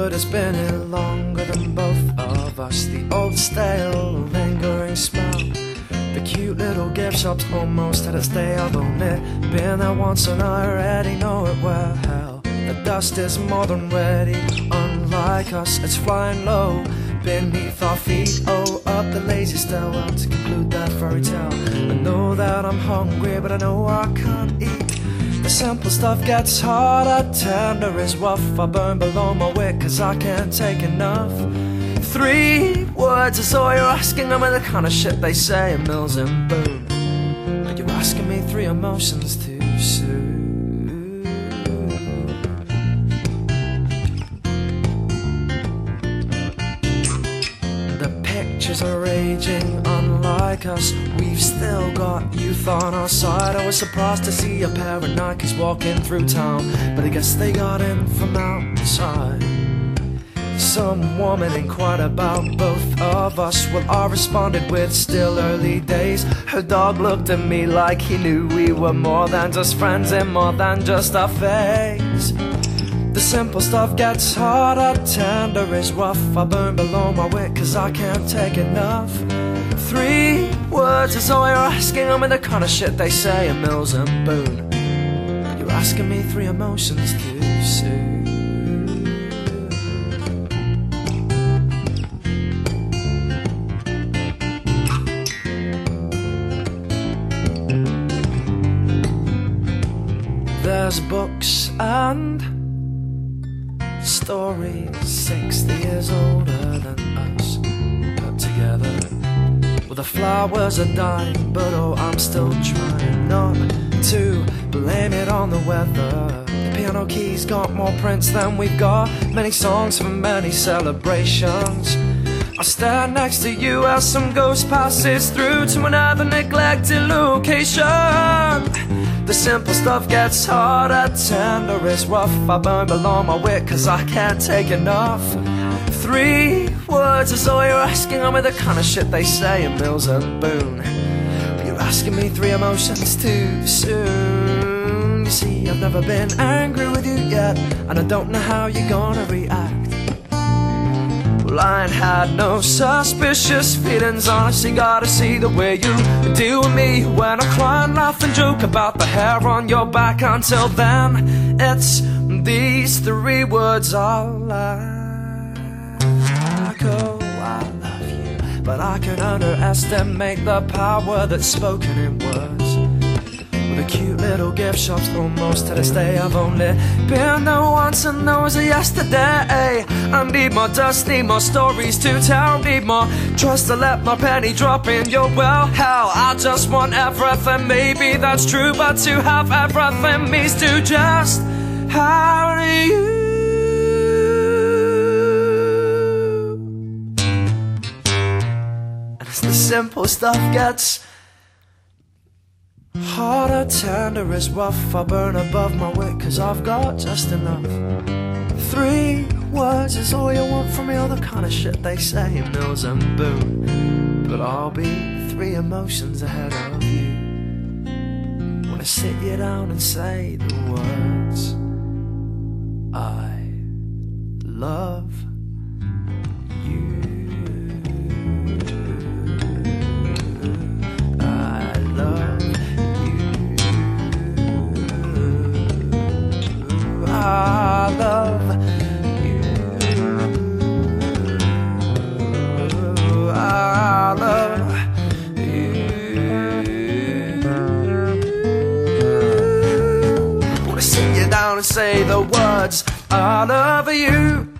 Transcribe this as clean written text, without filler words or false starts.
wood has been here longer than both of us. The old stale lingering smell, the cute little gift shops almost had its day. I've only been there once and I already know it well. The dust is more than ready, unlike us, it's flying low beneath our feet. Oh, up the lazy stairwell to conclude that fairy tale. I know that I'm hungry, but I know I can't eat. The simple stuff gets harder, tender is rough. I burn below my wit cause I can't take enough. 3 words is all you're asking. I'm the kind of shit they say in Mills and Boone. But you're asking me 3 emotions too soon. Pictures are raging, unlike us. We've still got youth on our side. I was surprised to see a pair of Nikes walking through town, but I guess they got in from outside. Some woman inquired about both of us. Well, I responded with still early days. Her dog looked at me like he knew we were more than just friends and more than just a phase. The simple stuff gets harder, tender is rough. I burn below my wit cause I can't take enough. 3 words is all you're asking. I'm in the kind of shit they say in Mills and Boone. You're asking me 3 emotions too soon. There's books and stories 60 years older than us, put together. Well, the flowers are dying, but oh, I'm still trying not to blame it on the weather. The piano keys got more prints than we've got, many songs for many celebrations. I stand next to you as some ghost passes through to another neglected location. The simple stuff gets harder, tender is rough. I burn below my wit cause I can't take enough. 3 words is all you're asking. I'm with the kind of shit they say in Mills and Boone. But you're asking me 3 emotions too soon. You see, I've never been angry with you yet, and I don't know how you're gonna react. Well, I ain't had no suspicious feelings. Honestly, gotta see the way you deal with me when I cry and laugh and joke about the hair on your back. Until then, it's these 3 words I like. Oh, I love you, but I can underestimate the power that's spoken in words. The cute little gift shops almost to this day. I've only been there once and that was yesterday. I need more dust, need more stories to tell, need more trust to let my penny drop in your well. Hell, I just want everything. Maybe that's true, but to have everything means to just have you. And as the simple stuff gets harder, tender is rough. I burn above my wit cause I've got just enough. 3 words is all you want from me, all the kind of shit they say in Mills and Boone. But I'll be 3 emotions ahead of you when I sit you down and say the words I love you. I love you. I love you. Wanna sit you down and say the words I love you.